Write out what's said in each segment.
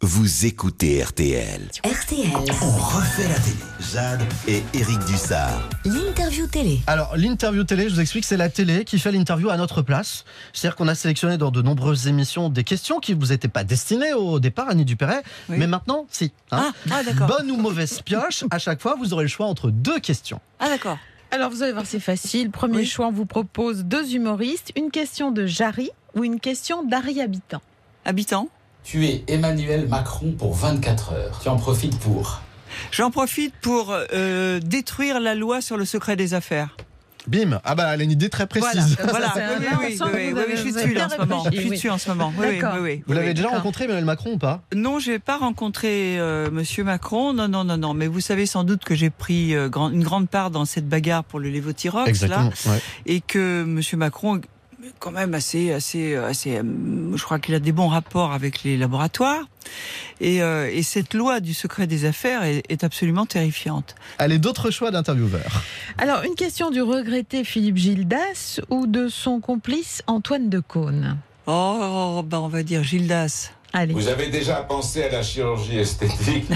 vous écoutez RTL. RTL. On refait la télé. Jade et Éric Dussard. L'interview télé. Alors, l'interview télé, je vous explique, c'est la télé qui fait l'interview à notre place. C'est-à-dire qu'on a sélectionné dans de nombreuses émissions des questions qui ne vous étaient pas destinées au départ, Annie Dupéret, Oui. mais maintenant, si. Hein. D'accord. Bonne ou mauvaise pioche, à chaque fois, vous aurez le choix entre deux questions. Ah d'accord. Alors vous allez voir, c'est facile. Premier Oui. choix, on vous propose deux humoristes, une question de Jarry ou une question d'Harry Habitant. Habitant. Tu es Emmanuel Macron pour 24 heures. Tu en profites pour. J'en profite pour détruire la loi sur le secret des affaires. Bim. Ah bah, elle a une idée très précise. Voilà. c'est un- Oui, je suis dessus là en ce moment. Je suis dessus en ce moment. Oui. Vous l'avez déjà D'accord. rencontré, Emmanuel Macron, ou pas? Non, je n'ai pas rencontré Monsieur Macron. Non. Mais vous savez sans doute que j'ai pris une grande part dans cette bagarre pour le Levothyrox. Exactement. Là, Ouais. et que Monsieur Macron, quand même assez. Je crois qu'il a des bons rapports avec les laboratoires. Et cette loi du secret des affaires est absolument terrifiante. Allez, d'autres choix d'intervieweurs. Alors, une question du regretté Philippe Gildas ou de son complice Antoine Decaune. On va dire Gildas. Allez. Vous avez déjà pensé à la chirurgie esthétique?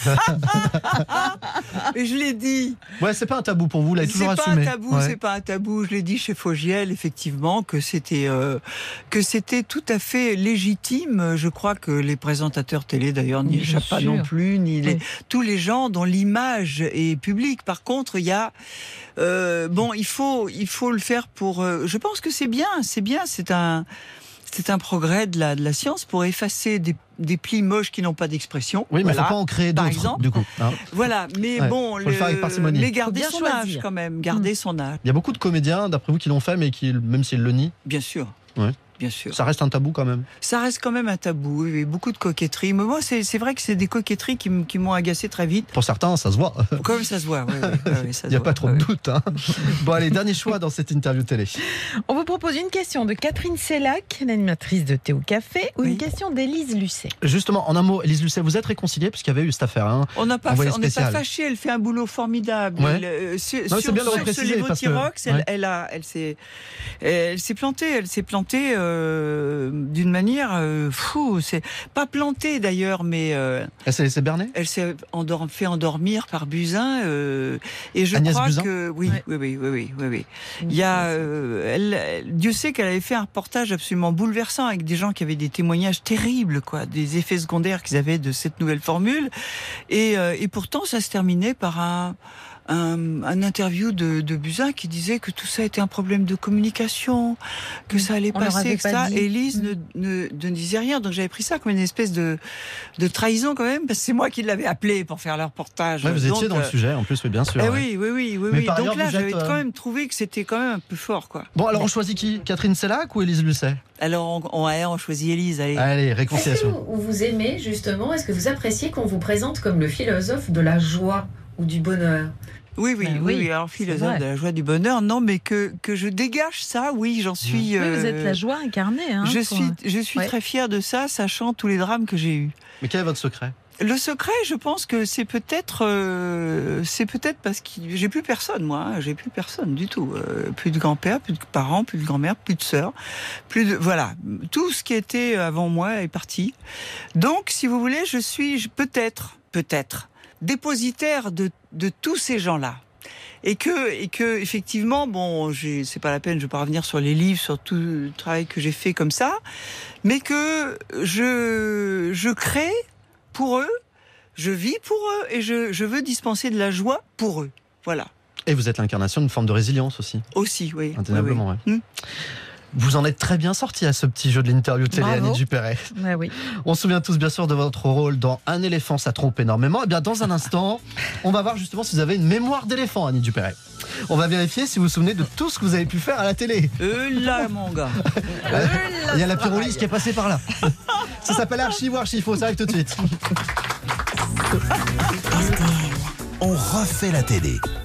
Et je l'ai dit. Ouais, c'est pas un tabou pour vous, vous l'avez toujours C'est pas assumé. un tabou, Ouais. c'est pas un tabou. Je l'ai dit chez Fogiel, effectivement, que c'était tout à fait légitime. Je crois que les présentateurs télé, d'ailleurs, n'y Bien échappent pas sûr. non plus, ni Oui. tous les gens dont l'image est publique. Par contre, il y a il faut le faire pour. Je pense que c'est bien, c'est un progrès de la science pour effacer des plis moches qui n'ont pas d'expression. Oui, mais Voilà. faut pas en créer Par d'autres, exemple. du coup. Hein. Voilà, mais Ouais, bon, faut le faire avec parcimonie. mais garder Faut bien son âge choisir. quand même, garder son âge, Il y a beaucoup de comédiens, d'après vous, qui l'ont fait, mais qui, même s'ils le nient, bien sûr. Ouais. Bien sûr. ça reste un tabou quand même. Ça reste quand même un tabou, et beaucoup de coquetterie. Mais moi, c'est vrai que c'est des coquetteries qui m'ont agacé très vite. Pour certains, ça se voit. Comme ça se voit, ouais, ça Il n'y a se pas voit, trop ouais. de doute. Hein. Bon, allez, dernier choix dans cette interview télé. On vous propose une question de Catherine Sellac, l'animatrice de Théo Café, ou Oui. une question d'Élise Lucet. Justement, en un mot, Élise Lucet, vous êtes réconciliée puisqu'il y avait eu cette affaire. Hein. On n'est pas Envoyé fâché, spécial. elle fait un boulot formidable. Ouais. Sur Non, c'est bien de le ce préciser, parce que- Levothyrox, ouais. elle s'est plantée d'une manière fou. C'est pas plantée d'ailleurs, mais Elle s'est laissée berner? elle s'est fait endormir par Buzyn. Et je Agnès crois Buzyn que oui. Il y a, Dieu sait qu'elle avait fait un reportage absolument bouleversant avec des gens qui avaient des témoignages terribles, quoi, des effets secondaires qu'ils avaient de cette nouvelle formule. Et pourtant, ça se terminait par un interview de Buzyn qui disait que tout ça était un problème de communication, que ça allait On leur passer, avait etc. pas dit. Et Élise ne disait rien. Donc j'avais pris ça comme une espèce de trahison quand même, parce que c'est moi qui l'avais appelé pour faire le reportage. Ouais, vous étiez Donc, dans le sujet, en plus, oui, bien sûr. eh ouais. oui. par ailleurs, Donc là, vous j'avais êtes, quand même trouvé que c'était quand même un peu fort, quoi. Bon, alors on choisit qui? Catherine Sellac ou Élise Lucet? Alors on choisit Élise. Allez. Allez, Est-ce que réconciliation. vous aimez justement, est-ce que vous appréciez qu'on vous présente comme le philosophe de la joie ou du bonheur? Oui. oui, Alors c'est philosophe vrai. de la joie du bonheur, non, mais que je dégage ça. Oui, j'en suis. Oui, vous êtes la joie incarnée. Hein, Je pour- suis Ouais. très fière de ça, sachant tous les drames que j'ai eus. Mais quel est votre secret? Le secret, je pense que c'est peut-être parce que j'ai plus personne, moi. Hein, j'ai plus personne du tout. Plus de grand-père, plus de parents, plus de grand-mère, plus de sœurs, voilà. Tout ce qui était avant moi est parti. Donc, si vous voulez, je suis peut-être dépositaire de tous ces gens-là. Et que effectivement, bon, c'est pas la peine, je vais pas revenir sur les livres, sur tout le travail que j'ai fait comme ça, mais que je crée pour eux, je vis pour eux, et je veux dispenser de la joie pour eux. Voilà. Et vous êtes l'incarnation d'une forme de résilience aussi, Aussi, oui. indéniablement. Oui. Ouais. Vous en êtes très bien sorti à ce petit jeu de l'interview télé, Bravo. Annie Dupéret. Ouais, oui. On se souvient tous bien sûr de votre rôle dans Un éléphant, ça trompe énormément. Et bien dans un instant, on va voir justement si vous avez une mémoire d'éléphant, Annie Dupéret. On va vérifier si vous vous souvenez de tout ce que vous avez pu faire à la télé. Là, mon gars. Il y a la pyrolyse qui est passée par là. Ça s'appelle Archive ou Archifaux, ça arrive tout de suite. On refait la télé.